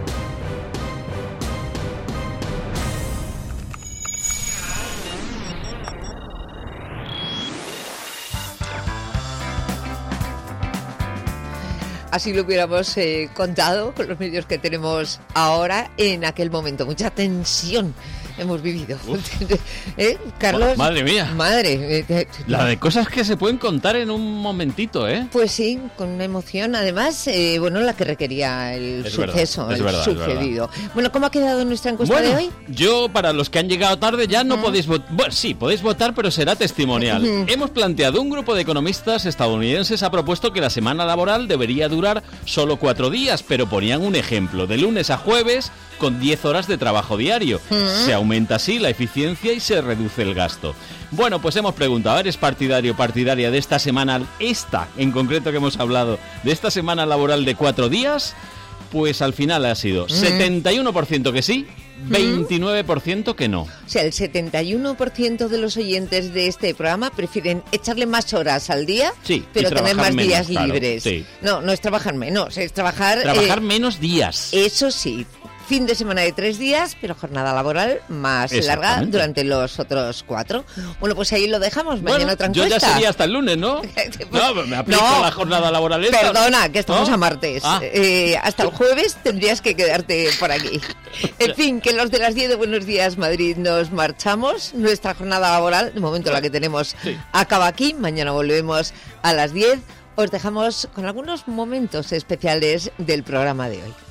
Así lo hubiéramos contado con los medios que tenemos ahora. En aquel momento mucha tensión hemos vivido. Carlos. Madre mía. Madre. La de cosas que se pueden contar en un momentito, ¿eh? Pues sí, con una emoción. Además, la que requería el suceso, el sucedido. Bueno, ¿cómo ha quedado nuestra encuesta de hoy? Yo, para los que han llegado tarde, ya no podéis votar. Bueno, sí, podéis votar, pero será testimonial. Hemos planteado, un grupo de economistas estadounidenses ha propuesto que la semana laboral debería durar solo 4 días, pero ponían un ejemplo, de lunes a jueves, con 10 horas de trabajo diario. Se aumenta así la eficiencia y se reduce el gasto. Bueno, pues hemos preguntado, ¿eres partidario o partidaria de esta semana, esta en concreto que hemos hablado, de esta semana laboral de 4 días? Pues al final ha sido 71% que sí, 29% que no. O sea, el 71% de los oyentes de este programa prefieren echarle más horas al día, pero tener más días libres. Sí. No es trabajar menos, es trabajar menos días. Eso sí. fin de semana de 3 días, pero jornada laboral más larga durante los otros 4. Bueno, pues ahí lo dejamos. Mañana otra encuesta. Yo ya sería hasta el lunes, ¿no? No, me aplico la jornada laboral esta. Perdona, que estamos a martes. Hasta el jueves tendrías que quedarte por aquí. En fin, que los de las 10 de Buenos Días Madrid nos marchamos. Nuestra jornada laboral, de momento la que tenemos, acaba aquí. Mañana volvemos a las 10. Os dejamos con algunos momentos especiales del programa de hoy.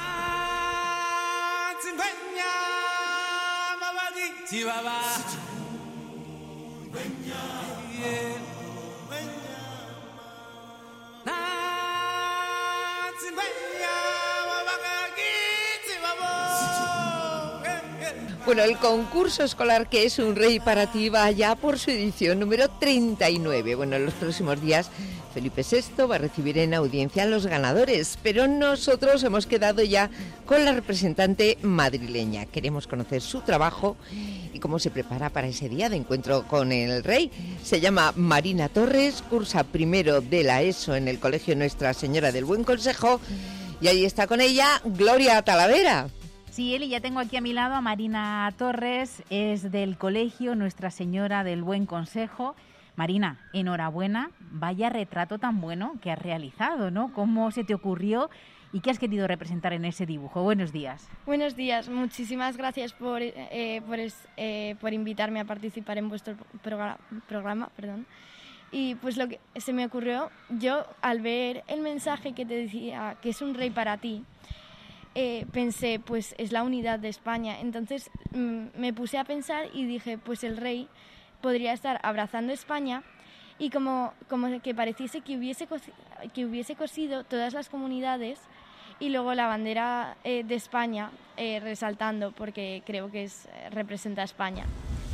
Bueno, el concurso escolar que es un rey para ti va ya por su edición número 39. Bueno, en los próximos días Felipe VI va a recibir en audiencia a los ganadores, pero nosotros hemos quedado ya con la representante madrileña. Queremos conocer su trabajo y cómo se prepara para ese día de encuentro con el rey. Se llama Marina Torres, cursa primero de la ESO en el Colegio Nuestra Señora del Buen Consejo y ahí está con ella Gloria Talavera. Sí, Eli, ya tengo aquí a mi lado a Marina Torres, es del Colegio Nuestra Señora del Buen Consejo. Marina, enhorabuena, vaya retrato tan bueno que has realizado, ¿no? ¿Cómo se te ocurrió y qué has querido representar en ese dibujo? Buenos días. Buenos días, muchísimas gracias por invitarme a participar en vuestro programa. Y pues lo que se me ocurrió, yo al ver el mensaje que te decía que es un rey para ti, pensé, pues es la unidad de España. Entonces me puse a pensar y dije, pues el rey podría estar abrazando España y como que pareciese que hubiese cosido todas las comunidades y luego la bandera de España resaltando, porque creo que representa a España.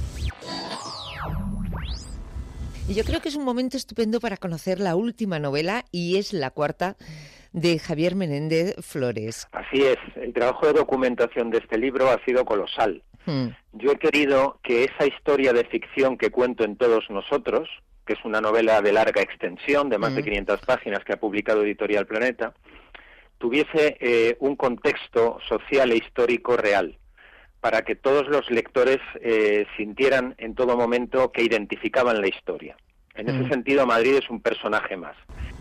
Y yo creo que es un momento estupendo para conocer la última novela, y es la cuarta, de Javier Menéndez Flores. Así es, el trabajo de documentación de este libro ha sido colosal. Yo he querido que esa historia de ficción que cuento en Todos Nosotros, que es una novela de larga extensión, de más de 500 páginas que ha publicado Editorial Planeta, tuviese un contexto social e histórico real, para que todos los lectores sintieran en todo momento que identificaban la historia. En ese sentido, Madrid es un personaje más.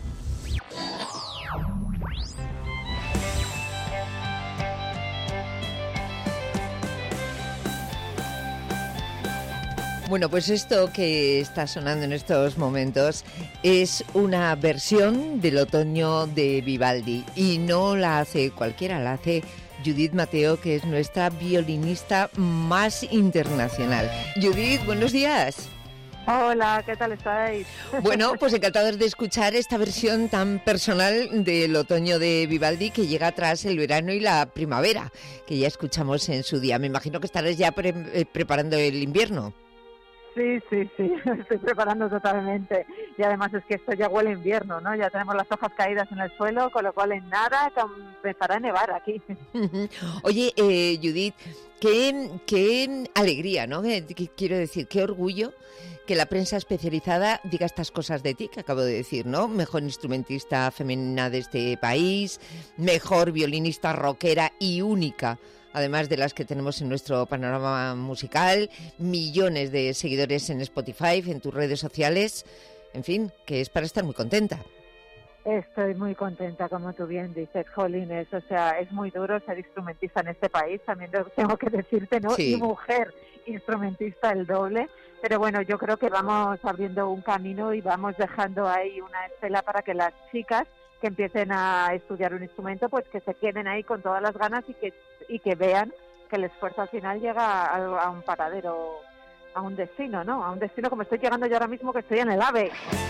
Bueno, pues esto que está sonando en estos momentos es una versión del Otoño de Vivaldi, y no la hace cualquiera, la hace Judith Mateo, que es nuestra violinista más internacional. Judith, buenos días. Hola, ¿qué tal estáis? Bueno, pues encantados de escuchar esta versión tan personal del Otoño de Vivaldi, que llega tras el verano y la primavera, que ya escuchamos en su día. Me imagino que estarás ya preparando el invierno. Sí, estoy preparando totalmente. Y además es que esto ya huele a invierno, ¿no? Ya tenemos las hojas caídas en el suelo, con lo cual en nada empezará a nevar aquí. Oye, Judith, qué alegría, ¿no? Quiero decir, qué orgullo que la prensa especializada diga estas cosas de ti, que acabo de decir, ¿no? Mejor instrumentista femenina de este país, mejor violinista rockera y única, además de las que tenemos en nuestro panorama musical, millones de seguidores en Spotify, en tus redes sociales, en fin, que es para estar muy contenta. Estoy muy contenta, como tú bien dices, jolines, o sea, es muy duro ser instrumentista en este país, también tengo que decirte, ¿no? Sí. Y mujer instrumentista el doble, pero bueno, yo creo que vamos abriendo un camino y vamos dejando ahí una estela para que las chicas que empiecen a estudiar un instrumento, pues que se queden ahí con todas las ganas y que vean que el esfuerzo al final llega a un paradero, a un destino, ¿no? A un destino como estoy llegando yo ahora mismo, que estoy en el AVE.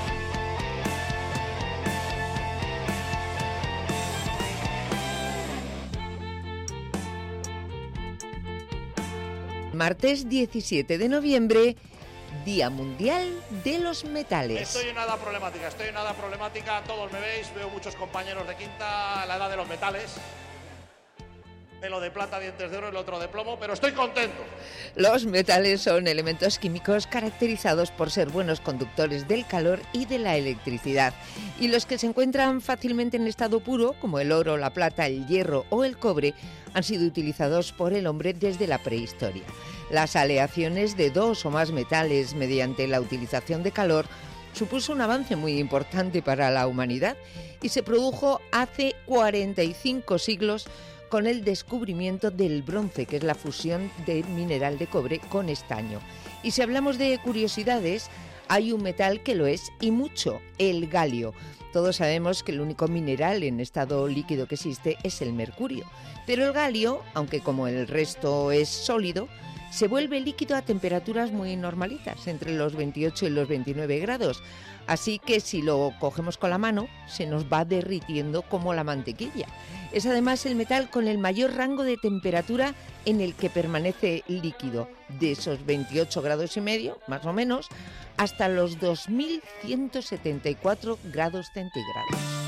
Martes 17 de noviembre, Día Mundial de los Metales. Estoy en nada problemática, todos me veis, veo muchos compañeros de quinta, la edad de los metales. pelo de plata, dientes de oro, el otro de plomo, pero estoy contento. Los metales son elementos químicos caracterizados por ser buenos conductores del calor y de la electricidad. Y los que se encuentran fácilmente en estado puro, como el oro, la plata, el hierro o el cobre, han sido utilizados por el hombre desde la prehistoria. Las aleaciones de dos o más metales mediante la utilización de calor supuso un avance muy importante para la humanidad y se produjo hace 45 siglos con el descubrimiento del bronce, que es la fusión del mineral de cobre con estaño. Y si hablamos de curiosidades, hay un metal que lo es y mucho, el galio. Todos sabemos que el único mineral en estado líquido que existe es el mercurio. Pero el galio, aunque como el resto es sólido, se vuelve líquido a temperaturas muy normalitas, entre los 28 y los 29 grados. Así que si lo cogemos con la mano, se nos va derritiendo como la mantequilla. Es además el metal con el mayor rango de temperatura en el que permanece líquido, de esos 28 grados y medio, más o menos, hasta los 2174 grados centígrados.